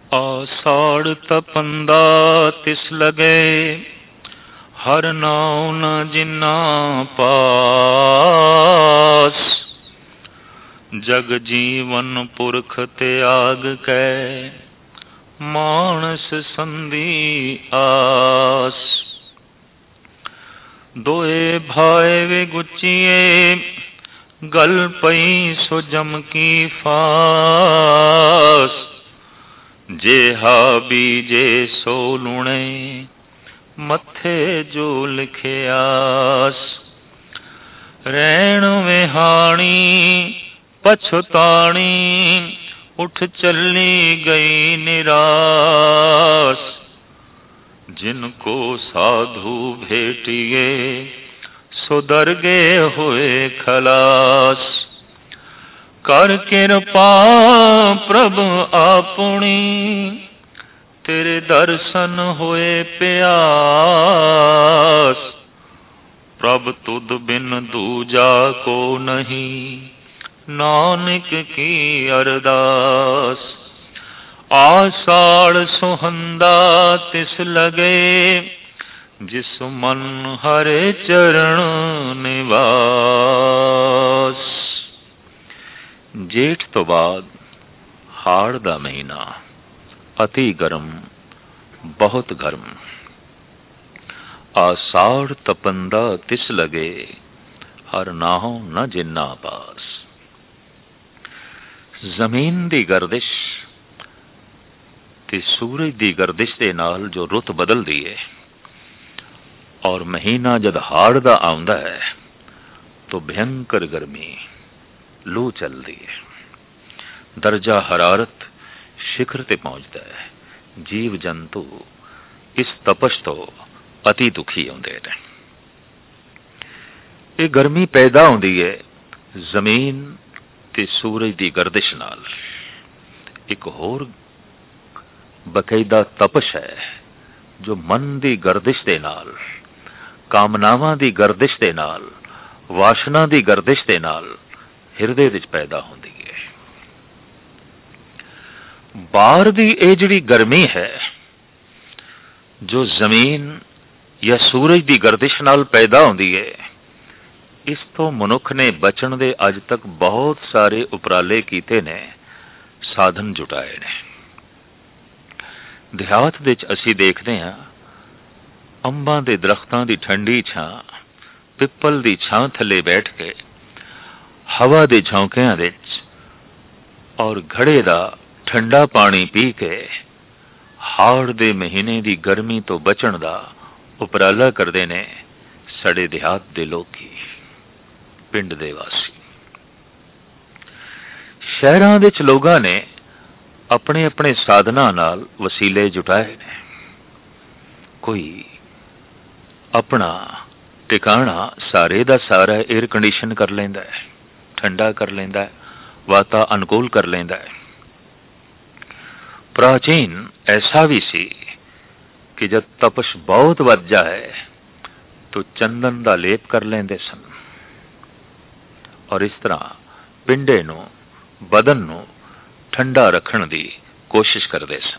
ਆਸਾੜ ਤਪੰਦਾ ਤਿਸ ਲਗੇ, ਹਰ ਨਾਉ ਨ ਜਿਨਾ ਪਾਸ। ਜਗ ਜੀਵਨ ਪੁਰਖ ਤਿਆਗ ਕੈ, ਮਾਨਸ ਸੰਧੀ ਆਸ। ਦੋਏ ਭਾਏ ਵਿਗੁਚੀਏ, ਗਲ ਪਈ ਸੋ ਜਮ ਕੀ ਫਾਸ। ਜੇਹਾ ਬੀਜੇ ਸੋ ਲੂਣੇ, ਮੱਥੇ ਜੋ ਲਿਖਿਆਸ। ਰੈਣ ਵਿਹਾਣੀ ਪਛਤਾਣੀ, ਉਠ ਚੱਲੀ ਗਈ ਨਿਰਾਸ। ਜਿਨ ਕੋ ਸਾਧੂ ਭੇਟੀਏ, ਸੋ ਦਰਗੇ ਹੋਏ ਖਲਾਸ। ਕਰ ਕਿਰਪਾ ਪ੍ਰਭ ਆਪਣੀ, ਤੇਰੇ ਦਰਸ਼ਨ ਹੋਏ ਪਿਆਸ। ਪ੍ਰਭ ਤੁਧ ਬਿਨ ਦੂਜਾ ਕੋ ਨਹੀਂ, ਨਾਨਕ ਕੀ ਅਰਦਾਸ। ਆਸਾੜ ਸੁਹੰਦਾ ਤਿਸ ਲਗੇ, ਜਿਸ ਮਨ ਹਰੇ ਚਰਨ ਨਿਵਾਸ। ਜੇਠ ਤੋਂ ਬਾਅਦ ਹਾੜ ਦਾ ਮਹੀਨਾ ਅਤੀ ਗਰਮ, ਬਹੁਤ ਗਰਮ। ਆਸਾੜ ਤਪੰਦਾ ਤਿਸ ਲਗੇ, ਹਰ ਨਾਹੋਂ ਨ ਜਿੰਨਾ ਪਾਸ। ਜ਼ਮੀਨ ਦੀ ਗਰਦਿਸ਼ ਤੇ ਸੂਰਜ ਦੀ ਗਰਦਿਸ਼ ਦੇ ਨਾਲ ਜੋ ਰੁੱਤ ਬਦਲਦੀ ਹੈ, ਔਰ ਮਹੀਨਾ ਜਦ ਹਾੜ ਦਾ ਆਉਂਦਾ ਹੈ ਤਾਂ ਭਿਅੰਕਰ ਗਰਮੀ, ਲੂ ਚੱਲਦੀ ਹੈ। ਦਰਜਾ ਹਰਾਰਤ ਸਿਖਰ ਤੇ ਪਹੁੰਚਦਾ ਹੈ। ਜੀਵ ਜੰਤੂ ਇਸ ਤਪਸ਼ ਤੋਂ ਅਤੀ ਦੁਖੀ ਹੁੰਦੇ ਨੇ। ਇਹ ਗਰਮੀ ਪੈਦਾ ਹੁੰਦੀ ਹੈ ਜ਼ਮੀਨ ਤੇ ਸੂਰਜ ਦੀ ਗਰਦਿਸ਼ ਨਾਲ। ਇੱਕ ਹੋਰ ਬਕਾਇਦਾ ਤਪਸ਼ ਹੈ ਜੋ ਮਨ ਦੀ ਗਰਦਿਸ਼ ਦੇ ਨਾਲ, ਕਾਮਨਾਵਾਂ ਦੀ ਗਰਦਿਸ਼ ਦੇ ਨਾਲ, ਵਾਸ਼ਨਾ ਦੀ ਗਰਦਿਸ਼ ਦੇ ਨਾਲ ਹਿਰਦੇ ਵਿੱਚ ਪੈਦਾ ਹੁੰਦੀ ਹੈ। ਬਾਹਰ ਦੀ ਇਹ ਜਿਹੜੀ ਗਰਮੀ ਹੈ ਜੋ ਜ਼ਮੀਨ ਜਾਂ ਸੂਰਜ ਦੀ ਗਰਦਿਸ਼ ਨਾਲ ਪੈਦਾ ਹੁੰਦੀ ਹੈ, ਇਸ ਤੋਂ ਮਨੁੱਖ ਨੇ ਬਚਣ ਦੇ ਅੱਜ ਤੱਕ ਬਹੁਤ ਸਾਰੇ ਉਪਰਾਲੇ ਕੀਤੇ ਨੇ, ਸਾਧਨ ਜੁਟਾਏ ਨੇ। ਦਿਹਾਤ ਵਿੱਚ ਅਸੀਂ ਦੇਖਦੇ ਹਾਂ ਅੰਬਾਂ ਦੇ ਦਰਖਤਾਂ ਦੀ ਠੰਡੀ ਛਾਂ, ਪਿੱਪਲ ਦੀ ਛਾਂ ਥੱਲੇ ਬੈਠ ਕੇ ਹਵਾ ਦੇ ਝੌਂਕਿਆਂ ਵਿੱਚ ਔਰ ਘੜੇ ਦਾ ਠੰਡਾ ਪਾਣੀ ਪੀ ਕੇ ਹਾੜ ਦੇ ਮਹੀਨੇ ਦੀ ਗਰਮੀ ਤੋਂ ਬਚਣ ਦਾ ਉਪਰਾਲਾ ਕਰਦੇ ਨੇ ਸਾਡੇ ਦਿਹਾਤ ਦੇ ਲੋਕੀ, ਪਿੰਡ ਦੇ ਵਾਸੀ। ਸ਼ਹਿਰਾਂ ਵਿੱਚ ਲੋਕਾਂ ਨੇ ਆਪਣੇ ਆਪਣੇ ਸਾਧਨਾਂ ਨਾਲ ਵਸੀਲੇ ਜੁਟਾਏ ਨੇ। ਕੋਈ ਆਪਣਾ ਟਿਕਾਣਾ ਸਾਰੇ ਦਾ ਸਾਰਾ ਏਅਰ ਕੰਡੀਸ਼ਨ ਕਰ ਲੈਂਦਾ ਹੈ, ਠੰਡਾ ਕਰ ਲੈਂਦਾ ਹੈ, ਵਾਤਾ ਅਨੁਕੂਲ ਕਰ ਲੈਂਦਾ ਹੈ। ਪ੍ਰਾਚੀਨ ਐਸਾ ਵੀ ਸੀ ਕਿ ਜਦ ਤਪਸ਼ ਬਹੁਤ ਵੱਧ ਜਾਏ ਤਾਂ ਚੰਦਨ ਦਾ ਲੇਪ ਕਰ ਲੈਂਦੇ ਸਨ, ਔਰ ਇਸ ਤਰ੍ਹਾਂ ਪਿੰਡੇ ਨੂੰ, ਬਦਨ ਨੂੰ ਠੰਡਾ ਰੱਖਣ ਦੀ ਕੋਸ਼ਿਸ਼ ਕਰਦੇ ਸਨ।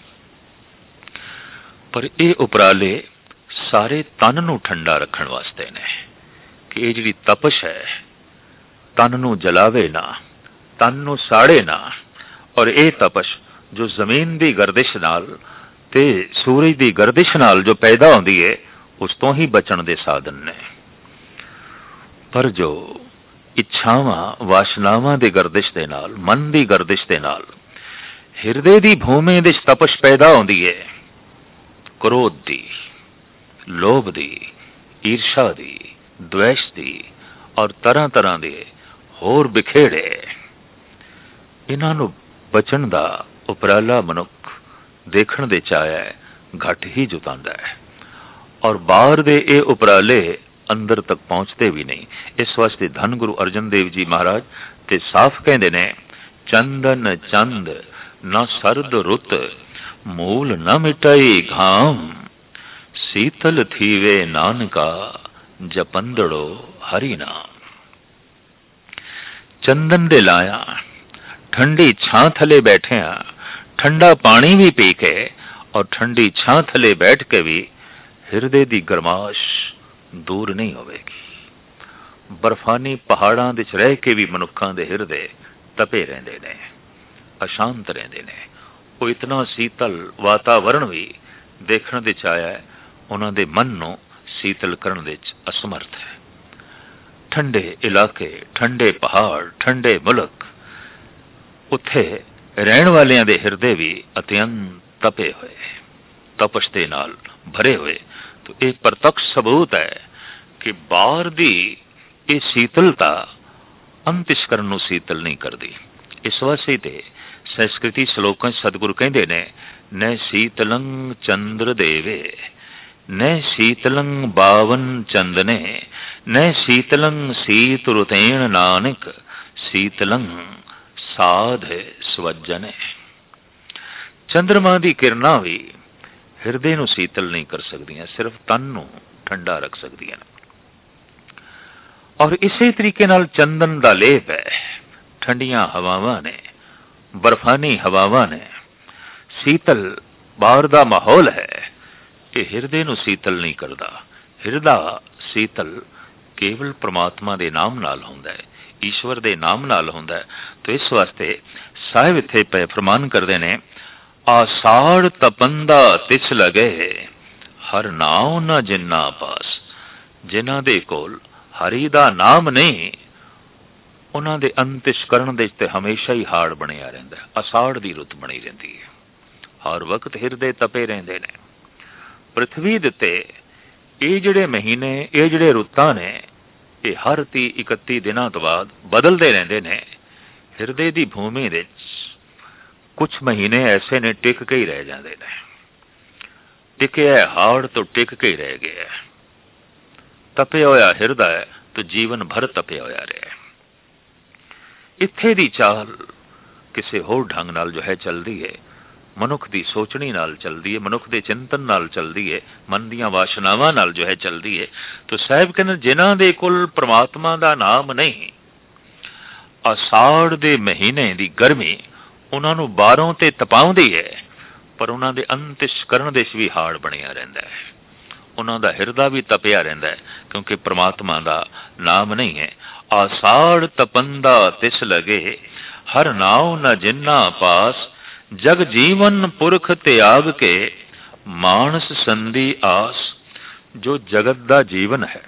ਪਰ ਇਹ ਉਪਰਾਲੇ ਸਾਰੇ ਤਨ ਨੂੰ ਠੰਡਾ ਰੱਖਣ ਵਾਸਤੇ ਨੇ ਕਿ ਇਹ ਜਿਹੜੀ ਤਪਸ਼ ਹੈ ਤਨ ਨੂੰ ਜਲਾਵੇ ਨਾ, ਤਨ ਨੂੰ ਸਾੜੇ ਨਾ। ਔਰ ਇਹ ਤਪਸ਼ ਜੋ ਜ਼ਮੀਨ ਦੀ ਗਰਦਿਸ਼ ਨਾਲ ਤੇ ਸੂਰਜ ਦੀ ਗਰਦਿਸ਼ ਨਾਲ ਜੋ ਪੈਦਾ ਹੁੰਦੀ ਹੈ, ਉਸ ਤੋਂ ਹੀ ਬਚਣ ਦੇ ਸਾਧਨ ਨੇ। ਪਰ ਜੋ ਇੱਛਾਵਾਂ, ਵਾਸ਼ਨਾਵਾਂ ਦੀ ਗਰਦਿਸ਼ ਦੇ ਨਾਲ, ਮਨ ਦੀ ਗਰਦਿਸ਼ ਦੇ ਨਾਲ ਹਿਰਦੇ ਦੀ ਭੂਮੀ ਵਿੱਚ ਤਪਸ਼ ਪੈਦਾ ਹੁੰਦੀ ਹੈ, ਕ੍ਰੋਧ ਦੀ, ਲੋਭ ਦੀ, ਈਰਸ਼ਾ ਦੀ, ਦਵੇਸ਼ ਦੀ ਔਰ ਤਰ੍ਹਾਂ ਤਰ੍ਹਾਂ ਦੇ ਹੋਰ ਬਿਖੇੜੇ, ਇਹਨਾਂ ਨੂੰ ਬਚਣ ਦਾ ਉਪਰਾਲਾ ਮਨੁੱਖ ਦੇਖਣ ਦੇ ਚਾਹਿਆ ਘੱਟ ਹੀ ਜੁਟਾਉਂਦਾ ਹੈ। ਔਰ ਬਾਹਰ ਦੇ ਇਹ ਉਪਰਾਲੇ ਅੰਦਰ ਤੱਕ ਪਹੁੰਚਦੇ ਵੀ ਨਹੀਂ। ਇਸ ਵਾਸਤੇ ਧੰਨ ਗੁਰੂ ਅਰਜਨ ਦੇਵ ਜੀ ਮਹਾਰਾਜ ਤੇ ਸਾਫ਼ ਕਹਿੰਦੇ ਨੇ, ਚੰਦਨ ਚੰਦ ਨਾ ਸਰਦ ਰੁੱਤ, ਮੂਲ ਨਾ ਮਿਟਾਈ ਘਾਮ, ਸੀਤਲ ਥੀਵੇ ਨਾਨਕਾ, ਜਪੰਦੜੋ ਹਰੀ ਨਾਮ। ਚੰਦਨ ਦੇ ਲਾਇਆ, ਠੰਡੀ ਛਾਂ ਥੱਲੇ ਬੈਠੇ ਆ, ठंडा पानी भी पी के और ठंडी छां थले बैठ के भी हिरदे दी गरमाश दूर नहीं होवेगी। बर्फानी पहाड़ां विच रह के भी मनुक्खां दे हिरदे तपे रहिंदे ने, अशांत रहिंदे ने। ਉਹ इतना शीतल वातावरण भी देखण विच आया है, उन्हां दे मन नूं शीतल करन विच असमर्थ है। ठंडे इलाके, ठंडे पहाड़, ठंडे मुल्क, उत्थे रहण वालियां दे हिरदे भी अत्यंत तपे होए, तपश दे नाल भरे होए। तो यह प्रत्यक्ष सबूत है कि बाहर दी ये शीतलता अंतਿਸ਼ਕਰਨ ਨੂੰ शीतल नहीं करती। इस वास्ते ते संस्कृति श्लोकां सतगुरु कहते ने, न शीतलं चंद्र देवे, न शीतलं बावन चंदने, न शीतलं शीत रुतेन नानक, शीतलं साध स्वजने। चंद्रमा दी किरणा भी हिरदे नूं शीतल नहीं कर सकदियां, सिर्फ तन नूं ठंडा रख सकदियां। और इसे तरीके नाल चंदन दा लेप है, ठंडियां हवावां ने, बर्फानी हवावां ने, शीतल बाहर दा माहौल है, ये हिरदे नूं शीतल नहीं करदा। हिरदा शीतल केवल परमात्मा दे नाम नाल हुंदा है, ईश्वर दे नाम नाल हुंदा है। तो इस वास्ते साहिब इत्थे पे फरमान करदे ने, आसाड़ तपंदा तिस लगे, हर नाम न जिन्ना पास। जिन्हां दे कोल हरि दा नाम नहीं, उन्हां दे अंतिशकरण दे ते हमेशा ही हाड़ बनिया रहिंदा है, असाड़ दी रुत बनी रहिंदी है, हर वक्त हिरदे तपे रहिंदे ने। पृथ्वी दे उत्ते ये जिहड़े महीने, ये जिहड़े रुत्तां ने, ये हर 30-31 दिनां तो बाद बदलते रहिंदे ने। हिरदे दी भूमि दे कुछ महीने ऐसे ने टिक के ही रह जाते हैं, टिके है हाड़ तो टिक के ही रह गया है। तपे होया हिरदा है तो जीवन भर तपे होया रहा है। इत्थे दी चाल किसी होर ढंग नाल जो है चलती है, मनुख दी सोचनी नाल चलती है, मनुख दे चिंतन नाल चलती है, मन दीयां वासनावां नाल जो है चलती है। तो साहिब कहने, जिन्हां दे कोल परमात्मा दा नाम नहीं, आसाड़ दे महीने दी गर्मी उन्हां नूं बाहरों ते तपाउंदी है, पर उन्हां दे अंतिशकरण दे भी हाड़ बनिया रहिंदा है, उन्हां दा हिरदा भी तपिया रहिंदा है, क्योंकि परमात्मा दा नाम नहीं है। आसाड़ तपंदा तिस लगे, हर नाव न जिन्ना पास। जग जीवन पुरख त्याग के, मानस संधि आस। जो जगत दा जीवन है,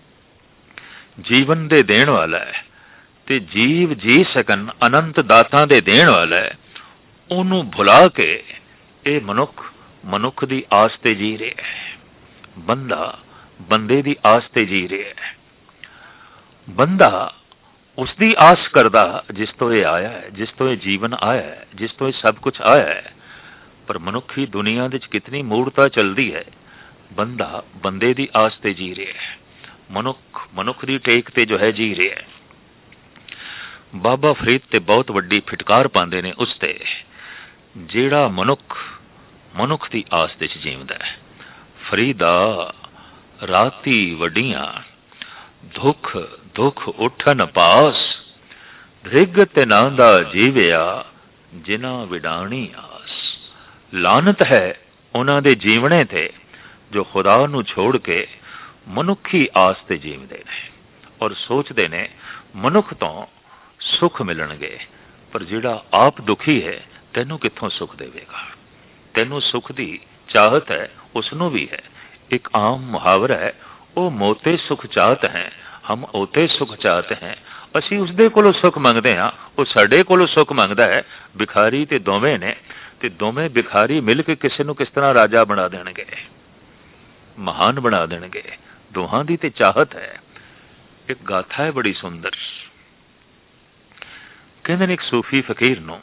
जीवन दे देण वाला है, ते जीव जी सकन अनंत दातां दे देण वाला है, ओनू भुला के ये मनुख दी आस ते जी रहा है। बंदा बंदे दी आस ते जी रहा है। बंदा उसकी आस करदा जिस तो ये आया है, जिस तो ये जीवन आया है, जिस तो ये सब कुछ आया है। पर मनुखी दुनिया विच कितनी मूर्ता चलती है। बंदा बंदे दी आस ते जी रहा है, मनुख दी टेक ते जो है जी रहा है। बाबा फरीद ते बहुत वड्डी फिटकार पांदे ने उस ते, जेड़ा मनुख दी आस ते जीवदा है। फरीदा राती वडियां, दुख दुख उठन पास। रिग ते नांदा जीविया, जिना विडाणी आस। लानत है उन्हां दे जीवने ते जो खुदा नू छोड़ के मनुखी आस ते जीवदे ने और सोचते ने मनुख तो सुख मिलणगे। पर जिहड़ा आप दुखी है, तैनू कित्थों सुख देवेगा। तैनू सुख दी चाहत है, उसनू भी है। एक आम मुहावरा है, वो मोते सुख चाहत हैं, हम ओते सुख चाहते हैं। असी उसदे कोलों सुख मंगते हाँ, वो साडे कोलों सुख मंगदा है। भिखारी ते दोवें ने, ते दोवें भिखारी मिल के किसी नू किस तरह राजा बना देणगे, महान बना देणगे। दोहां दी ते चाहत है। एक गाथा है बड़ी सुंदर। कहंदे ने एक सूफी फकीर नू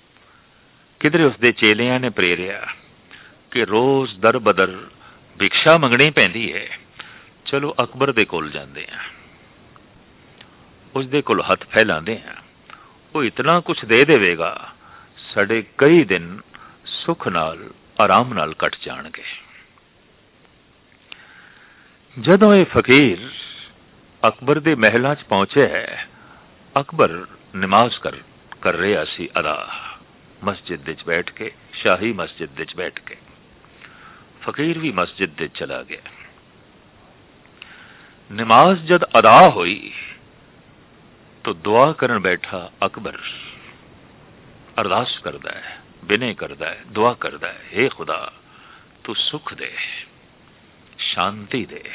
किधरे उसदे चेलियां ने प्रेरिया कि रोज दर बदर भिक्षा मंगनी पैंदी है, चलो अकबर दे कोल जांदे हैं, उसदे कोल हथ फैलांदे हैं, वो इतना कुछ दे देवेगा, साडे कई दिन सुख नाल आराम नाल कट जाणगे। जदों ये फकीर अकबर दे महलां च पहुंचे है, अकबर नमाज कर रहा सी अदा, मस्जिद विच बैठ के, शाही मस्जिद विच बैठ के। फकीर भी मस्जिद विच चला गया। नमाज जद अदा हुई तो दुआ करन बैठा अकबर। अरदास करदा है, विनय करदा है, दुआ करदा है, हे खुदा तू सुख दे, शांति दे,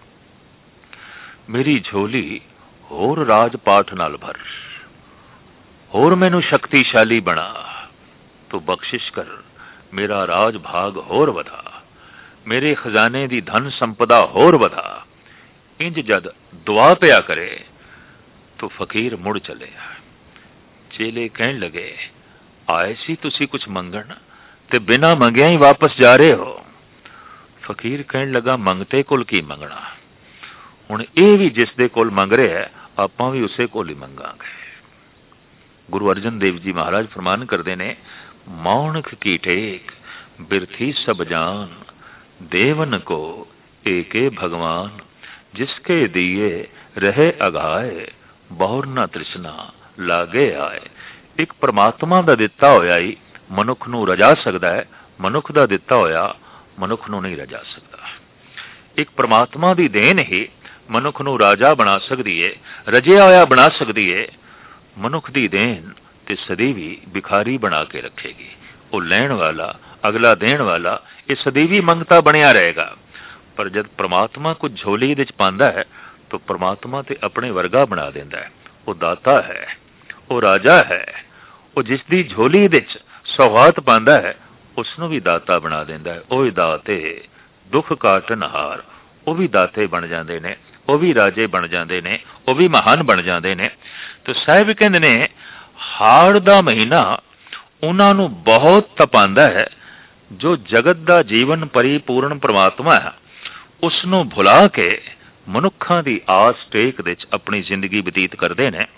मेरी झोली होर राज पाठ नाल भर, होर मैनू शक्तिशाली बना, तू बख्शिश कर, मेरा राज भाग होर वधा, मेरे खजाने दी धन संपदा होर वधा। इंज जद दुआ पिया करे तो फकीर मुड़ चले। चेले कहन लगे, आए सी तुसी कुछ मंगण ते बिना मंगिया ही वापस जा रहे हो। फकीर कहन लगा, मंगते कोल की मंगना, हुण ये भी जिस दे कोल मंग रहे है आपां भी उसे कोल ही मंगांगे। गुरु अर्जन देव जी महाराज फरमान करते ने, मौनक की टेक बिरथी सब जान, देवन को एके भगवान, जिसके दिए रहे अघाए, बहुर न तृष्णा लागे आए। एक परमात्मा का दिता होया ही मनुख नूं रजा सकता है, मनुख का दिता होया मनुख नूं नहीं रजा सकता। एक परमात्मा की देन ही मनुख नूं राजा बना सकती है, रजिया होया बना सकती है। मनुख की देन ते सदैवी भिखारी बना के रखेगी। वो लैण वाला, अगला देण वाला, ये सदैवी मंगता बनिया रहेगा। पर जब परमात्मा कुछ झोली विच पांदा है तो परमात्मा ते अपने वर्गा बना देंदा है। वो दाता है, वो राजा है, वो जिसदी झोली विच सौगात पांदा है उसनूं भी दाता बना देंदा है। ओए दाते दुख काटन हार, वो भी दाते बन जाते ने, वो भी राजे बन जाते ने, वो भी महान बन जाते ने। तो साहिब कहंदे ने, हाड़ दा महीना उन्हां नूं बहुत तपांदा है। जो जगत दा जीवन परिपूर्ण परमात्मा है उसनूं भुला के मनुखां दी आस टेक विच अपनी जिंदगी बतीत करदे ने।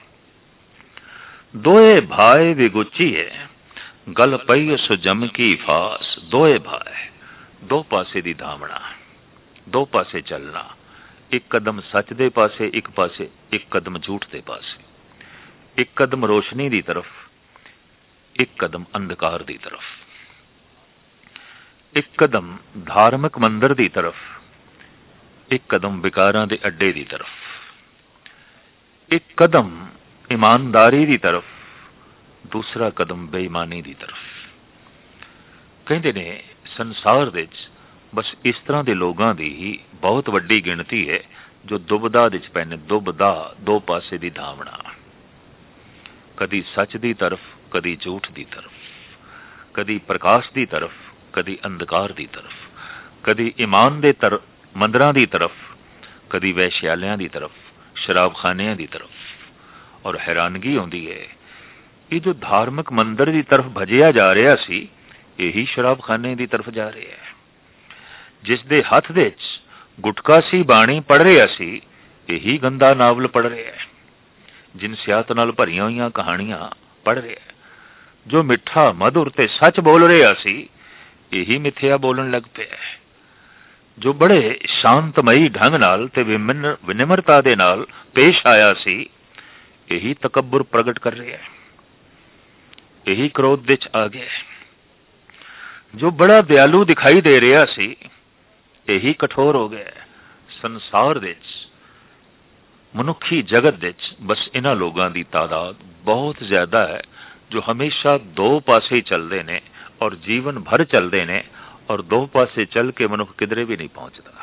दोए भाई विगुचिए गल पई उस जम की फास। दोए भाई, दो पासे दी धामना, दो पासे चलना, एक कदम सच दे पासे, एक कदम झूठ दे पासे, एक कदम रोशनी दी तरफ, एक कदम अंधकार दी तरफ, एक कदम धार्मिक मंदिर दी तरफ, एक कदम विकारां दे अड्डे दी तरफ, एक कदम ईमानदारी दी तरफ, दूसरा कदम बेईमानी दी तरफ। कहते ने संसार विच बस इस तरह के लोगों की ही बहुत वड्डी गिणती है जो दुबदा विच पै ने। दुबदा, दो पासे दी धावना, कदी सच दी तरफ, कदी झूठ दी तरफ, कदी प्रकाश दी तरफ, कदी अंधकार दी तरफ, कदी ईमान दे मंदिरां दी तरफ, कदी वैश्यालियां दी तरफ, शराबखानियां दी तरफ। और हैरानगी आउंदी है, ये जो धार्मिक मंदिर की तरफ भजिया जा रहा सी, यही शराबखाने की तरफ जा रहा है। जिस दे हथ दे गुटका सी बाणी पढ़ रहा सी, यही गंदा नावल पढ़ रहा है। जिनसियात नाल भरिया हुई कहानियां पढ़ रहा है। जो मिठा मधुर ते सच बोल रहा सी, यही मिथ्या बोलन लग पिया है। जो बड़े शांतमई ढंग नाल ते विनिमरता दे नाल पेश आया सी, यही तकब्बुर प्रगट कर रहा है, यही क्रोध विच आ गया। जो बड़ा दयालु दिखाई दे रहा सी, यही कठोर हो गया। संसार विच, मनुखी जगत विच बस इन्हां लोगों की तादाद बहुत ज्यादा है जो हमेशा दो पासे ही चलते ने और जीवन भर चलते ने, और दो पासे चल के मनुख किधरे भी नहीं पहुंचता,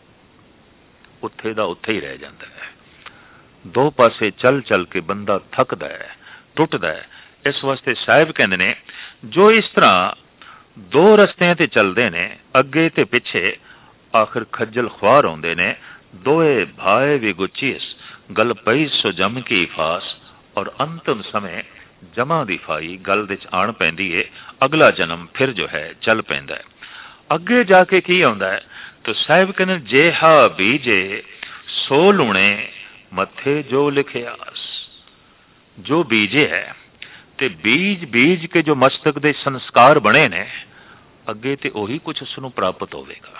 उत्थे दा उत्थे ही रह जाता है। दो पासे चल चल के बंदा थकदा है, टुटदा है। इस वास्ते साहिब कहंदे ने, जो इस तरह दो रस्तियां ते चलते ने, अगे ते पिछे, आखिर खज्जल ख्वार होंदे ने। दोए भाई विगुचीस गल पई सो जम की फास। और अंतिम समय जमा दी फाई गल विच आण पैंदी है। अगला जन्म फिर जो है चल पैंदा है। अगे जाके की आउंदा है, तो साहिब कहने, जेहा बीजे सो लूणे मथे जो लिखियास। जो बीजे है ते बीज बीज के जो मस्तक दे संस्कार बने ने, अगे ते ओही कुछ उसनूं प्राप्त होवेगा।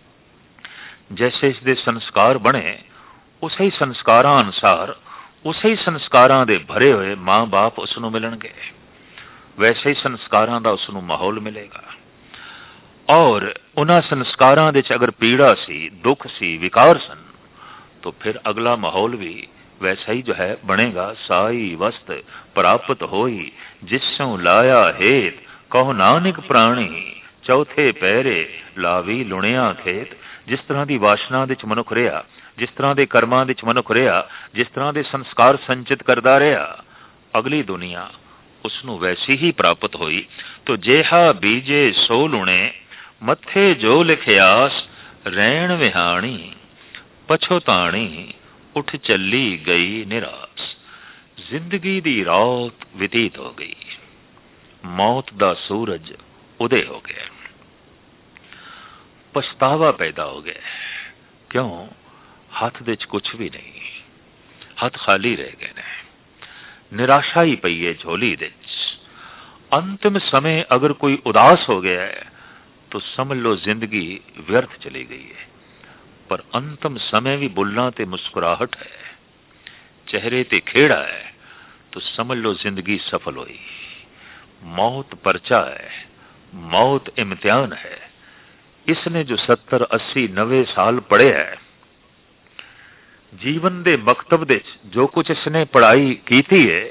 जैसे इसके संस्कार बने, उसे ही संस्कारां अनुसार, उसे ही संस्कारां दे भरे हुए मां बाप उसनूं मिलणगे। वैसे ही संस्कारां दा उसनूं माहौल मिलेगा। और उन्हां संस्कारां दे च अगर पीड़ा सी, दुख सी, विकार सन, तो फिर अगला माहौल भी वैसा ही जो है बनेगा। साई वस्त प्राप्त होई जिसों लाया हेत, कहो नानक प्राणी चौथे पैरे लावी लुणिया खेत। जिस तरह की वासना दे च मनुख रहा, जिस तरह के कर्मां दे च मनुख रहा, जिस तरह के संस्कार संचित करता रहा, अगली दुनिया उसनू वैसी ही प्राप्त हुई। तो जेहा बीजे सो लुणे मथे जो लिखियास, रैण विहाणी पछोताणी उठ चली गई निराश। जिंदगी दी रात व्यतीत हो गई, मौत दा सूरज उदय हो गया, पछतावा पैदा हो गया। क्यों? हथ दे च कुछ भी नहीं, हथ खाली रह गए ने, निराशा ही पई है झोली दे च। अंतिम समय अगर कोई उदास हो गया है तो समझ लो जिंदगी व्यर्थ चली गई है। पर अंतिम समय भी बुल्लां ते मुस्कुराहट है, चेहरे ते खेड़ा है, तो समझ लो जिंदगी सफल हुई। मौत पर्चा है, मौत इम्तिहान है। इसने जो 70, 80, 90 साल पढ़े है, जीवन दे मकतब दे जो कुछ इसने पढ़ाई की थी है,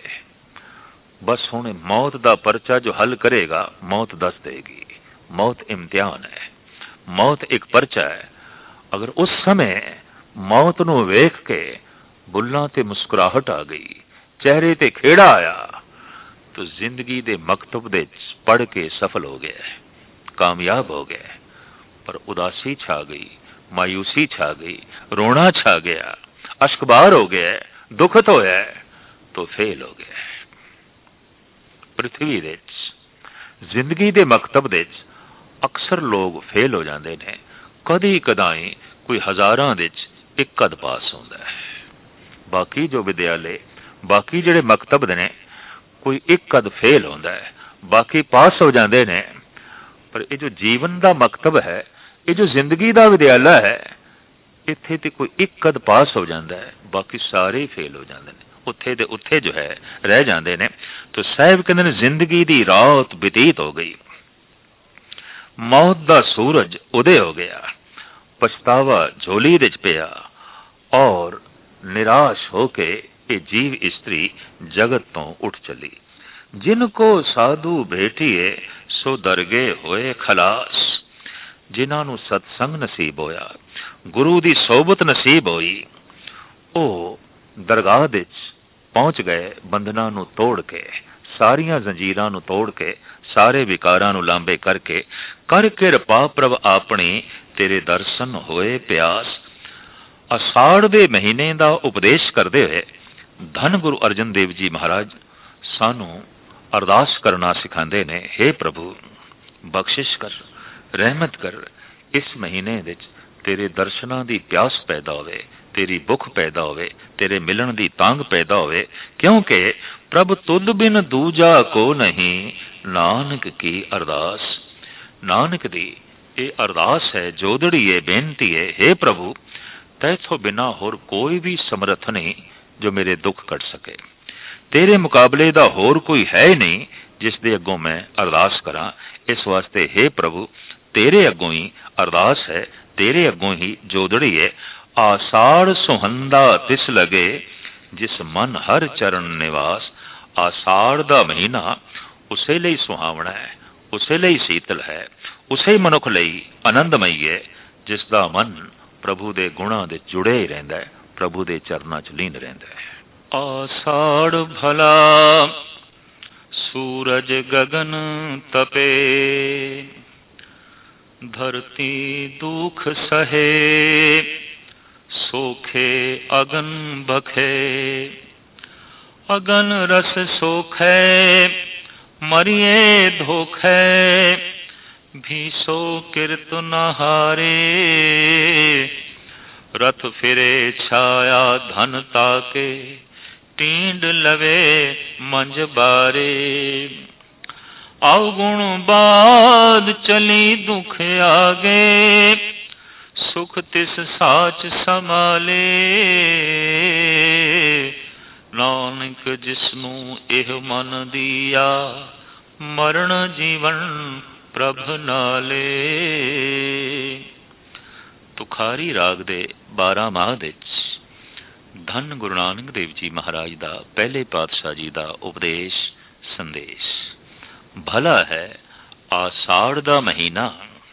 बस हुण मौत दा पर्चा जो हल करेगा मौत दस देगी। मौत इम्तिहान है, मौत एक पर्चा है। अगर उस समय मौत नूं वेख के बुल्लां ते मुस्कुराहट आ गई, चेहरे ते खेड़ा आया, तो जिंदगी दे मकतब दे पढ़ के सफल हो गया, कामयाब हो गया। पर उदासी छा गई, मायूसी छा गई, रोना छा गया, अश्कबार हो गया, दुखत होया, तो फेल हो गया। पृथ्वी दे जिंदगी दे मकतब दे अक्सर लोग फेल हो जाते हैं। कदी कदाई कोई हजारां दे एक कद पास होता है। बाकी जो विद्यालय, बाकी जिहड़े मकतब ने, कोई एक कद फेल होता है, बाकी पास हो जाते हैं। पर ये जो जीवन का मकतब है, ये जो जिंदगी का विद्यालय है, इत्थे ते कोई एक कद पास हो जाता है, बाकी सारे फेल हो जाते हैं, उत्थे दे उत्थे जो है रह जाते हैं। तो साहब कहते हैं जिंदगी की रात व्यतीत हो गई, मौत का सूरज उदय हो गया, पछतावा झोली दे च पिया, और निराश होके ये जीव स्त्री जगत तो उठ चली। जिनको साधु भेटिए सो दरगे होए खलास। जिन्हों सत्संग नसीब होया, गुरु की सोबत नसीब होई, वो दरगाह दे पहुंच गए बंधना नू तोड़ के, सारिया जंजीरां नू तोड़ के, सारे विकारां नू लांबे करके, कर किरपा प्रभ अपनी तेरे दर्शन होए प्यास। अषाढ़ दे महीने का उपदेश करते हुए धन गुरु अर्जन देव जी महाराज सानू अरदास करना सिखाते ने, हे प्रभु बख्शिश कर, रहमत कर, इस महीने विच तेरे दर्शनां दी प्यास पैदा होवे, तेरी भुख पैदा होवे, तेरे मिलन दी तांग पैदा होवे। क्योंकि प्रभ तुद बिन दूजा को नहीं, नानक की अरदास। नानक दी ये अरदास है, जोदड़ी है, बेनती है, हे प्रभु तैथों बिना होर कोई भी समर्थ नहीं जो मेरे दुख कट सके। तेरे मुकाबले दा होर कोई है ही नहीं जिस दे अगों मैं अरदास करा। इस वास्ते हे प्रभु तेरे अगों ही अरदास है, तेरे अगों ही जोदड़ी है। आषाढ़ सुहंदा तिस लगे, जिस मन हर चरण निवास। आषाढ़ दा महीना उसे लिए सुहावना है, उसे लिए शीतल है, उसे ही मनुख लिए आनंदमई है जिसका मन प्रभु दे गुणा दे जुड़े ही रहंदा है, प्रभु दे चरना च लीन रहंदा है। आषाढ़ भला सूरज गगन तपे, धरती दुख सहे, सोखे अगन बखे। अगन रस सोखे, मरिए धोखे, भीसो किरत नहारे। रथ फिरे छाया धन ताके, टींड लवे मंज बारे। अवगुण बाद चली दुख आगे, सुख तिस साच संभाले। नानक जिसनू एह मन दिया, ਮਰਨ ਜੀਵਨ ਪ੍ਰਭ ਨਾਲੇ। ਤੁਖਾਰੀ ਰਾਗ ਦੇ 12 ਮਾਹ ਵਿੱਚ ਧੰਨ ਗੁਰੂ ਨਾਨਕ ਦੇਵ ਜੀ ਮਹਾਰਾਜ ਦਾ ਪਹਿਲੇ ਪਾਤਸ਼ਾਹ ਜੀ ਦਾ ਉਪਦੇਸ਼ ਸੰਦੇਸ਼। ਭਲਾ ਹੈ ਆਸਾੜ ਦਾ ਮਹੀਨਾ,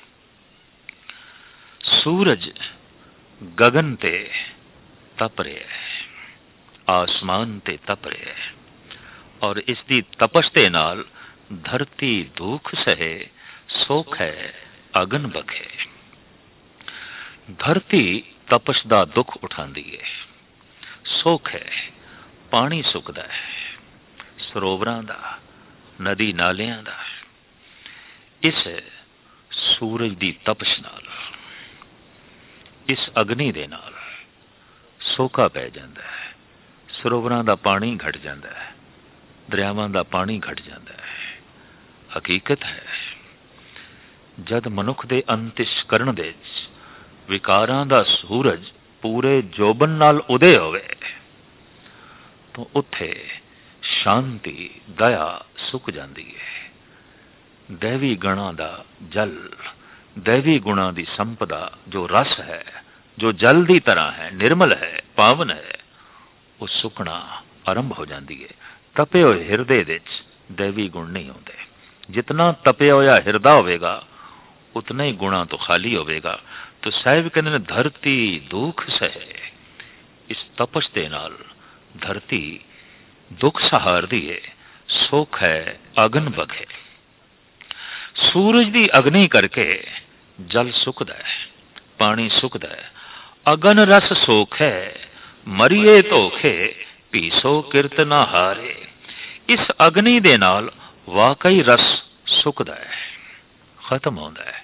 ਸੂਰਜ ਗਗਨ ਤੇ ਤਪ ਰਿਹਾ, ਆਸਮਾਨ ਤੇ ਤਪ ਰਿਹਾ, ਔਰ ਇਸ ਦੀ ਤਪਸ਼ ਦੇ ਨਾਲ ਧਰਤੀ ਦੁੱਖ ਸਹੇ, ਸੁਖ ਹੈ ਅਗਨ ਬਖੇ। ਧਰਤੀ ਤਪਸ਼ ਦਾ ਦੁੱਖ ਉਠਾਉਂਦੀ ਹੈ, ਸੁਖ ਹੈ ਪਾਣੀ ਸੁੱਕਦਾ ਹੈ, ਸਰੋਵਰਾਂ ਦਾ, ਨਦੀ ਨਾਲਿਆਂ ਦਾ। ਇਸ ਸੂਰਜ ਦੀ ਤਪਸ਼ ਨਾਲ, ਇਸ ਅਗਨੀ ਦੇ ਨਾਲ ਸੋਕਾ ਪੈ ਜਾਂਦਾ ਹੈ, ਸਰੋਵਰਾਂ ਦਾ ਪਾਣੀ ਘਟ ਜਾਂਦਾ ਹੈ, ਦਰਿਆਵਾਂ ਦਾ ਪਾਣੀ ਘਟ ਜਾਂਦਾ ਹੈ। ਹਕੀਕਤ ਹੈ, ਜਦ ਮਨੁੱਖ ਦੇ ਅੰਤਿਸ਼ਕਰਨ ਦੇ ਵਿਕਾਰਾਂ ਦਾ ਸੂਰਜ ਪੂਰੇ ਜੋਬਨ ਨਾਲ ਉਦੇ ਹੋਵੇ ਤਾਂ ਉੱਥੇ ਸ਼ਾਂਤੀ, ਦਇਆ ਸੁੱਕ ਜਾਂਦੀ ਹੈ। ਦੈਵੀ ਗਣਾਂ ਦਾ ਜਲ, ਦੈਵੀ ਗੁਣਾਂ ਦੀ ਸੰਪਦਾ ਜੋ ਰਸ ਹੈ, ਜੋ ਜਲ ਦੀ ਤਰ੍ਹਾਂ ਹੈ, ਨਿਰਮਲ ਹੈ, ਪਾਵਨ ਹੈ, ਉਹ ਸੁੱਕਣਾ ਆਰੰਭ ਹੋ ਜਾਂਦੀ ਹੈ। ਤਪੇ ਹੋਏ ਹਿਰਦੇ ਵਿੱਚ ਦੈਵੀ ਗੁਣ ਨਹੀਂ ਆਉਂਦੇ। ਜਿਤਨਾ ਤਪਿਆ ਹੋਇਆ ਹਿਰਦਾ ਹੋਵੇਗਾ ਉਤਨਾ ਹੀ ਗੁਣਾਂ ਤੋਂ ਖਾਲੀ ਹੋਵੇਗਾ। ਤਾਂ ਸਾਹਿਬ ਕਹਿੰਦੇ ਨੇ ਧਰਤੀ ਦੁੱਖ ਸਹੇ। ਇਸ ਤਪਸ਼ ਦੇ ਨਾਲ ਧਰਤੀ ਦੁੱਖ ਸਹਾਰਦੀ ਹੈ, ਸੁੱਖ ਹੈ ਅਗਨ ਬਖੇ। ਸੂਰਜ ਦੀ ਅਗਨੀ ਕਰਕੇ ਜਲ ਸੁੱਕਦਾ ਹੈ, ਪਾਣੀ ਸੁੱਕਦਾ ਹੈ। ਅਗਨ ਰਸ ਸੋਖ ਹੈ, ਮਰੀਏ ਧੋਖੇ, ਪੀਸੋ ਕਿਰਤ ਨਾ ਹਾਰੇ। ਇਸ ਅਗਨੀ ਦੇ ਨਾਲ ਵਾਕਈ ਰਸ ਸੁੱਕਦਾ ਹੈ, ਖਤਮ ਹੁੰਦਾ ਹੈ।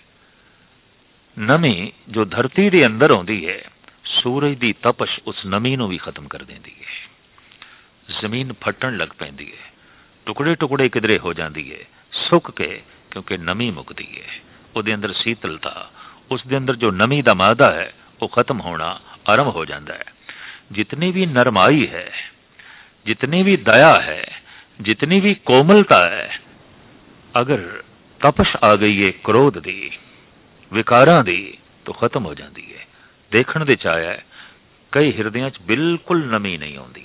ਨਮੀ ਜੋ ਧਰਤੀ ਦੇ ਅੰਦਰ ਆਉਂਦੀ ਹੈ, ਸੂਰਜ ਦੀ ਤਪਸ਼ ਉਸ ਨਮੀ ਨੂੰ ਵੀ ਖਤਮ ਕਰ ਦਿੰਦੀ ਹੈ। ਜ਼ਮੀਨ ਫਟਣ ਲੱਗ ਪੈਂਦੀ ਹੈ, ਟੁਕੜੇ ਟੁਕੜੇ ਕਿਧਰੇ ਹੋ ਜਾਂਦੀ ਹੈ, ਸੁੱਕ ਕੇ, ਕਿਉਂਕਿ ਨਮੀ ਮੁੱਕਦੀ ਹੈ। ਉਹਦੇ ਅੰਦਰ ਸੀਤਲਤਾ, ਉਸ ਦੇ ਅੰਦਰ ਜੋ ਨਮੀ ਦਾ ਮਾਦਾ ਹੈ ਉਹ ਖਤਮ ਹੋਣਾ ਆਰੰਭ ਹੋ ਜਾਂਦਾ ਹੈ। ਜਿਤਨੀ ਵੀ ਨਰਮਾਈ ਹੈ, ਜਿਤਨੀ ਵੀ ਦਇਆ ਹੈ, ਜਿਤਨੀ ਵੀ ਕੋਮਲਤਾ ਹੈ, ਅਗਰ ਤਪਸ਼ ਆ ਗਈ ਹੈ ਕ੍ਰੋਧ ਦੀ, ਵਿਕਾਰਾਂ ਦੀ, ਤਾਂ ਖਤਮ ਹੋ ਜਾਂਦੀ ਹੈ। ਦੇਖਣ ਦੇ ਚ ਆਇਆ ਕਈ ਹਿਰਦਿਆਂ 'ਚ ਬਿਲਕੁਲ ਨਮੀ ਨਹੀਂ ਆਉਂਦੀ,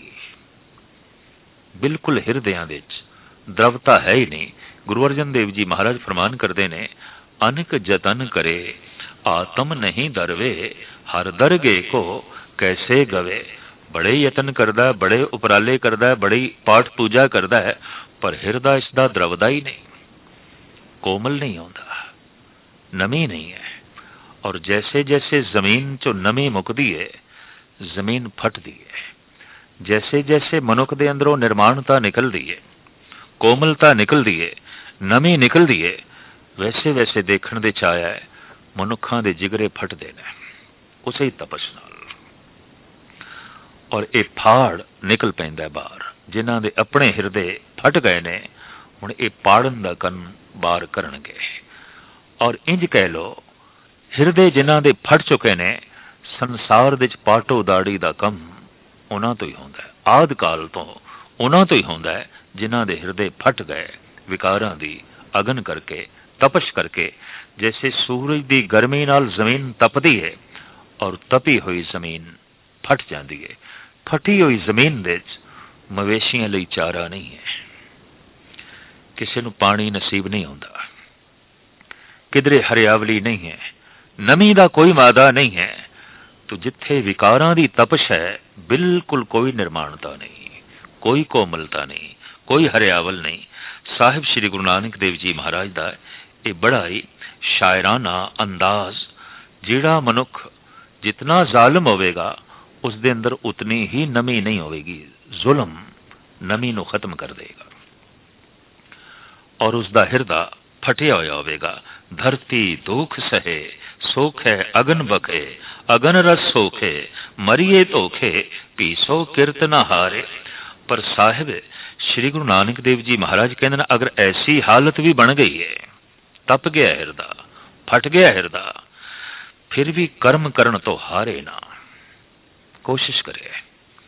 ਬਿਲਕੁਲ ਹਿਰਦਿਆਂ ਵਿੱਚ ਦ੍ਰਵਤਾ ਹੈ ਹੀ ਨਹੀਂ। ਗੁਰੂ ਅਰਜਨ ਦੇਵ ਜੀ ਮਹਾਰਾਜ ਫਰਮਾਨ ਕਰਦੇ ਨੇ, ਅਨਕ ਜਤਨ ਕਰੇ ਆਤਮ ਨਹੀਂ ਦਰਵੇ, ਹਰ ਦਰਗੇ ਕੋ ਕੈਸੇ ਗਵੇ। ਬੜੇ ਯਤਨ ਕਰਦਾ, ਬੜੇ ਉਪਰਾਲੇ ਕਰਦਾ, ਬੜੀ ਪਾਠ ਪੂਜਾ ਕਰਦਾ ਹੈ, ਪਰ ਹਿਰਦਾ ਇਸ ਦਾ ਦਰਵਦਾ ਹੀ ਨਹੀਂ, ਕੋਮਲ ਨਹੀਂ ਆਉਂਦਾ, ਨਮੀ ਨਹੀਂ ਹੈ। ਔਰ ਜੈਸੇ ਜੈਸੇ ਜ਼ਮੀਨ 'ਚੋਂ ਨਮੀ ਮੁੱਕਦੀ ਹੈ, ਜ਼ਮੀਨ ਫਟਦੀ ਹੈ। ਜੈਸੇ ਜੈਸੇ ਮਨੁੱਖ ਦੇ ਅੰਦਰੋਂ ਨਿਰਮਾਣਤਾ ਨਿਕਲਦੀ ਹੈ, ਕੋਮਲਤਾ ਨਿਕਲਦੀ ਹੈ, ਨਮੀ ਨਿਕਲਦੀ ਹੈ, ਵੈਸੇ ਵੈਸੇ ਦੇਖਣ ਦੇ ਚ ਆਇਆ ਹੈ ਮਨੁੱਖਾਂ ਦੇ ਜਿਗਰੇ ਫਟਦੇ ਨੇ ਉਸੇ ਹੀ ਤਪਸ਼ ਨਾਲ। ਔਰ ਇਹ ਫਾੜ ਨਿਕਲ ਪੈਂਦਾ ਬਾਹਰ। ਜਿਨ੍ਹਾਂ ਦੇ ਆਪਣੇ ਹਿਰਦੇ ਫਟ ਗਏ ਨੇ, ਹੁਣ ਇਹ ਪਾੜਨ ਦਾ ਕੰਮ ਬਾਹਰ ਕਰਨਗੇ। ਔਰ ਇੰਜ ਕਹਿ ਲਓ, ਹਿਰਦੇ ਜਿਨ੍ਹਾਂ ਦੇ ਫਟ ਚੁੱਕੇ ਨੇ, ਸੰਸਾਰ ਵਿੱਚ ਪਾਟੋ ਦਾੜੀ ਦਾ ਕੰਮ ਉਹਨਾਂ ਤੋਂ ਹੀ ਹੁੰਦਾ ਹੈ। ਆਦਿ ਕਾਲ ਤੋਂ ਉਹਨਾਂ ਤੋਂ ਹੀ ਹੁੰਦਾ ਹੈ ਜਿਨ੍ਹਾਂ ਦੇ ਹਿਰਦੇ ਫਟ ਗਏ ਵਿਕਾਰਾਂ ਦੀ ਅਗਨ ਕਰਕੇ, ਤਪਸ਼ ਕਰਕੇ। ਜੈਸੇ ਸੂਰਜ ਦੀ ਗਰਮੀ ਨਾਲ ਜ਼ਮੀਨ ਤਪਦੀ ਹੈ ਔਰ ਤਪੀ ਹੋਈ ਜ਼ਮੀਨ ਫਟ ਜਾਂਦੀ ਹੈ। ਫਟੀ ਹੋਈ ਜ਼ਮੀਨ ਵਿੱਚ ਮਵੇਸ਼ੀਆਂ ਲਈ ਚਾਰਾ ਨਹੀਂ ਹੈ, ਕਿਸੇ ਨੂੰ ਪਾਣੀ ਨਸੀਬ ਨਹੀਂ ਹੁੰਦਾ, ਕਿਧਰੇ ਹਰਿਆਵਲੀ ਨਹੀਂ ਹੈ, ਨਮੀ ਦਾ ਕੋਈ ਮਾਦਾ ਨਹੀਂ ਹੈ। ਤੋ ਜਿੱਥੇ ਵਿਕਾਰਾਂ ਦੀ ਤਪਸ਼ ਹੈ, ਬਿਲਕੁਲ ਕੋਈ ਨਿਰਮਾਣਤਾ ਨਹੀਂ, ਕੋਈ ਕੋਮਲਤਾ ਨਹੀਂ, ਕੋਈ ਹਰਿਆਵਲ ਨਹੀਂ। ਸਾਹਿਬ ਸ਼੍ਰੀ ਗੁਰੂ ਨਾਨਕ ਦੇਵ ਜੀ ਮਹਾਰਾਜ ਦਾ ਇਹ ਬੜਾ ਹੀ ਸ਼ਾਇਰਾਨਾ ਅੰਦਾਜ਼, ਜਿਹੜਾ ਮਨੁੱਖ ਜਿਤਨਾ ਜ਼ਾਲਮ ਹੋਵੇਗਾ ਉਸ ਦੇ ਅੰਦਰ ਉਤਨੀ ਹੀ ਨਮੀ ਨਹੀਂ ਹੋਵੇਗੀ। ਜ਼ੁਲਮ ਨਮੀ ਨੂੰ ਖਤਮ ਕਰ ਦੇਗਾ ਔਰ ਉਸ ਦਾ ਹਿਰਦਾ ਫਟਿਆ ਹੋਇਆ ਹੋਵੇਗਾ। ਧਰਤੀ ਦੁੱਖ ਸਹੇ, ਸੁਖ ਹੈ ਅਗਨ ਬਖੇ, ਅਗਨ ਰਸ ਸੋਖੇ, ਮਰੀਏ ਧੋਖੇ, ਪੀਸੋ ਕਿਰਤ ਨਾ ਹਾਰੇ। ਪਰ ਸਾਹਿਬ ਸ਼੍ਰੀ ਗੁਰੂ ਨਾਨਕ ਦੇਵ ਜੀ ਮਹਾਰਾਜ ਕਹਿੰਦੇ ਨੇ, ਅਗਰ ਐਸੀ ਹਾਲਤ ਵੀ ਬਣ ਗਈ ਹੈ, ਤਪ ਗਿਆ ਹਿਰਦਾ, ਫਟ ਗਿਆ ਹਿਰਦਾ, ਫਿਰ ਵੀ ਕਰਮ ਕਰਨ ਤੋਂ ਹਾਰੇ ਨਾ, ਕੋਸ਼ਿਸ਼ ਕਰੇ,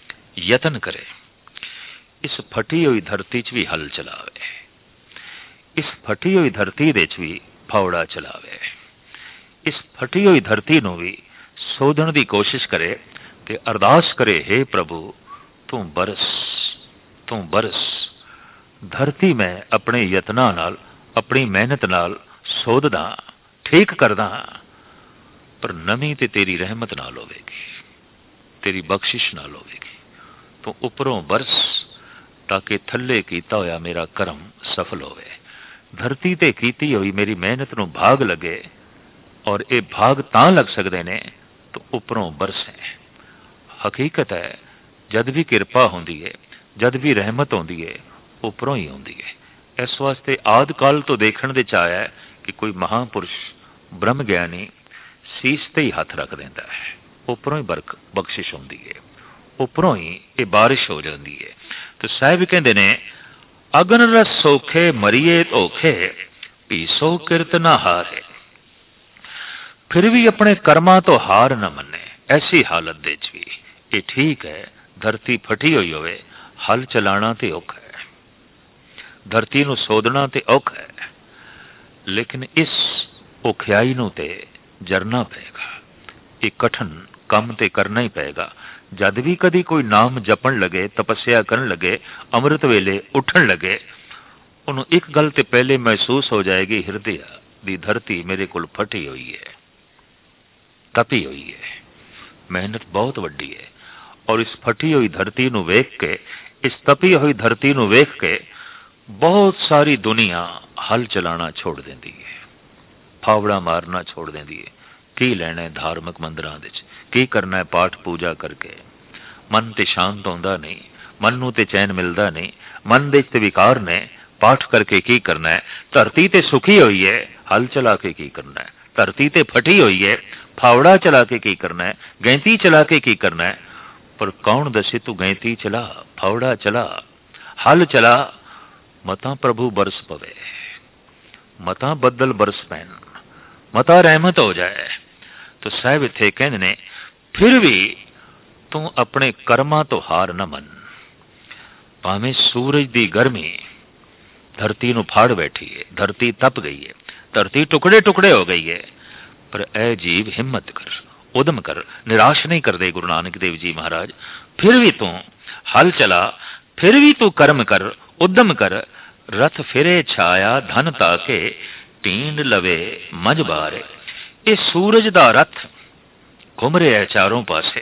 ਯਤਨ ਕਰੇ, ਇਸ ਫਟੀ ਹੋਈ ਧਰਤੀ 'ਚ ਵੀ ਹਲ ਚਲਾਵੇ। इस फटी हुई धरती दे च भी फावड़ा चलावे, इस फटी हुई धरती नूं भी सोधण दी कोशिश करे ते अरदास करे, हे प्रभु तू बरस, तू बरस। धरती मैं अपने यत्नां नाल, अपनी मेहनत नाल सोधदा, ठीक करदा, पर नमी ते तेरी रहमत नाल होवेगी, तेरी बख्शिश नाल होवेगी। तू उपरों बरस ताकि थल्ले कीता होया मेरा करम सफल होवे, धरती ते कीती हुई मेरी मेहनत नूं भाग लगे, और ये भाग तां लग सकते ने तो उपरों बरसे। हकीकत है जद भी किरपा होंदी है, जद भी रहमत होंदी है, उपरों ही होंदी है। इस वास्ते आद काल तो देखण दे आया है कि कोई महापुरुष ब्रह्म ज्ञानी सीस ते ही हथ रख देंदा है, उपरों ही बख्शिश होंदी है, उपरों ही ये बारिश हो जाती है। तो साहिब कहते ने, अगन रस सोखे मरीए धोखे, पीसो किरत ना हारे। फिर भी अपने कर्मां तो हार न मने। ऐसी हालत दे च भी ये ठीक है, धरती फटी हुई होवे, हल चलाना ते औखा है, धरती नूं सोधना ते औखा है, लेकिन इस औखियाई नूं ते जरना पेगा, ये कठिन काम ते करना ही पेगा। जद भी कदी कोई नाम जपन लगे, तपस्या करन लगे, अमृत वेले उठन लगे, उन्हों एक गल ते पहले महसूस हो जाएगी, हृदय दी धरती मेरे कोल फटी हुई है, तपी हुई है, मेहनत बहुत वड्डी है। और इस फटी हुई धरती नूं वेख के, इस तपी हुई धरती नूं वेख के बहुत सारी दुनिया हल चलाना छोड़ देंदी है, फावड़ा मारना छोड़ देंदी है। की लेना है धार्मिक मंदिरां दे च, की करना है पाठ पूजा करके, मन ते शांत होंदा नहीं, मन नूं ते चैन मिलदा नहीं, मन दे ते विकार ने, पाठ करके की करना है। धरती ते सुखी हुई है, हल चला के की करना है, धरती ते फटी हुई है, फावड़ा चला के की करना है, गैंती चला के की करना है। पर कौन दसे तू गैंती चला, फावड़ा चला, हल चला, मता प्रभु बरस पवे, मता बदल बरस पैन, मता रहमत हो जाए। तो साहिब इत्थे कहंदे ने, फिर भी तू अपने कर्मां तो हार न मन। भावें सूरज दी गर्मी धरती नूं फाड़ बैठी है, धरती तप गई है, धरती टुकड़े टुकड़े हो गई है, पर ऐ जीव हिम्मत कर, उदम कर, निराश नहीं कर दे गुरु नानक देव जी महाराज। फिर भी तू हल चला, फिर भी तू कर्म कर, उद्यम कर, रथ फिरे छाया धन ताके, टींड लवे मज बारे। ये सूरज दा रथ घूम रहा है चारों पासे,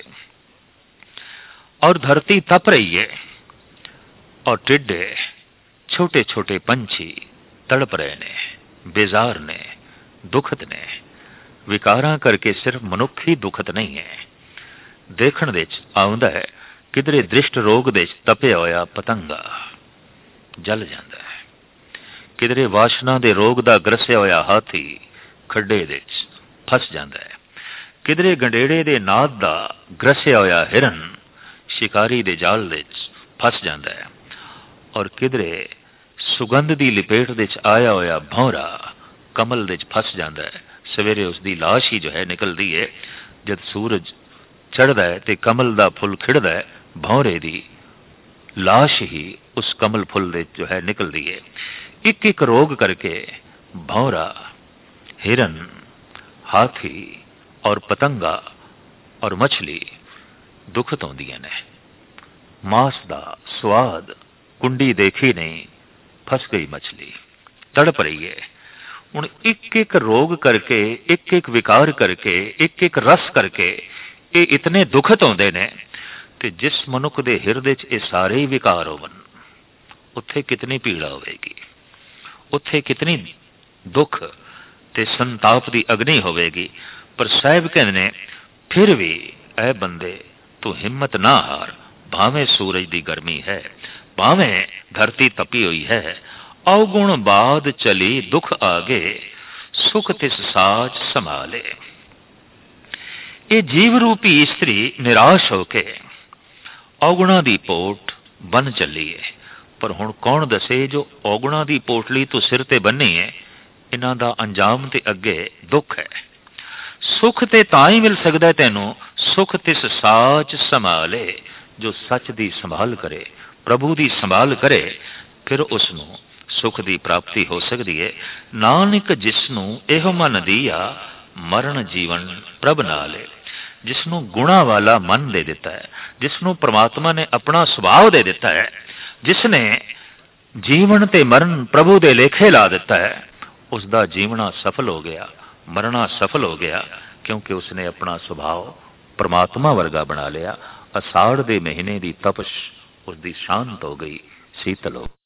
और धरती तप रही है, और टिड्डे छोटे छोटे पंछी तड़प रहे ने, बेजार ने, दुखद ने। विकारां करके सिर्फ मनुख ही दुखद नहीं है, देखण दे च आउंदा है किधरे दृष्ट रोग दे च तपिया होया पतंगा जल जांदा है, किधरे वासना दे रोग दा ग्रसिया होया हाथी खड्डे दे च फस जांदा है, किधरे गंडेड़े दे नाद दा ग्रसिया होया हिरन शिकारी दे जाल दे च फस जांदा है, और किधरे सुगंध दी लिपेट दे च आया होया भौरा कमल दे च फस जांदा है। सवेरे उसकी लाश ही जो है निकलती है, जब सूरज चढ़ता है तो कमल का फुल खिड़दा है, भौरे की लाश ही उस कमल फुल दे जो है निकलती है। एक एक रोग करके भौरा, हिरन, हाथी और पतंगा और मछली दुखत होंदियां ने। मांस का स्वाद कुंडी देखी नहीं, फस गई मछली, तड़प रही है। हुण एक एक रोग करके, एक एक विकार करके, एक एक रस करके ये इतने दुखत होंदे ने, ते जिस मनुख दे हिरदे च ये सारे ही विकार होवन, उत्थे कितनी पीड़ा होवेगी, उत्थे कितनी दुख ते संताप दी अग्नि होवेगी। पर साहिब कहंदे ने, फिर भी ऐ बंदे तू हिम्मत ना हार, भावें सूरज दी गर्मी है, भावें धरती तपी हुई है, अवगुण बाद चली दुख आगे, सुख तिस साज संभाले। ये जीव रूपी स्त्री निराश होके अवगुणा दी पोट बन चली है। पर हुण कौन दसे जो अवगुणा दी पोटली तू सिर ते बन्नी है, इन्हां दा अंजाम ते अगे दुख है। सुख ते तां ही मिल सकदा तैनू, सुख तिस साज संभाले। जो सच दी संभाल करे, प्रभु दी संभाल करे, फिर उसनू ਸੁਖ ਦੀ ਪ੍ਰਾਪਤੀ ਹੋ ਸਕਦੀ ਹੈ। ਨਾਨਕ ਜਿਸ ਨੂੰ ਇਹੋ ਮਨ ਦੀਆ, ਮਰਨ ਜੀਵਨ ਪ੍ਰਭ ਨਾਲੇ। ਜਿਸ ਨੂੰ ਗੁਣਾ ਵਾਲਾ ਮਨ ਦੇ ਦਿੱਤਾ ਹੈ, ਜਿਸ ਨੂੰ ਪ੍ਰਮਾਤਮਾ ਨੇ ਆਪਣਾ ਸੁਭਾਅ ਦੇ ਦਿੱਤਾ ਹੈ, ਜਿਸ ਨੇ ਜੀਵਨ ਤੇ ਮਰਨ ਪ੍ਰਭੂ ਦੇ ਲੇਖੇ ਲਾ ਦਿੱਤਾ ਹੈ, ਉਸ ਦਾ ਜੀਵਣਾ ਸਫਲ ਹੋ ਗਿਆ, ਮਰਨਾ ਸਫਲ ਹੋ ਗਿਆ, ਕਿਉਂਕਿ ਉਸਨੇ ਆਪਣਾ ਸੁਭਾਅ ਪ੍ਰਮਾਤਮਾ ਵਰਗਾ ਬਣਾ ਲਿਆ। ਅਸਾੜ ਦੇ ਮਹੀਨੇ ਦੀ ਤਪਸ਼ ਉਸਦੀ ਸ਼ਾਂਤ ਹੋ ਗਈ, ਸੀਤਲ ਹੋ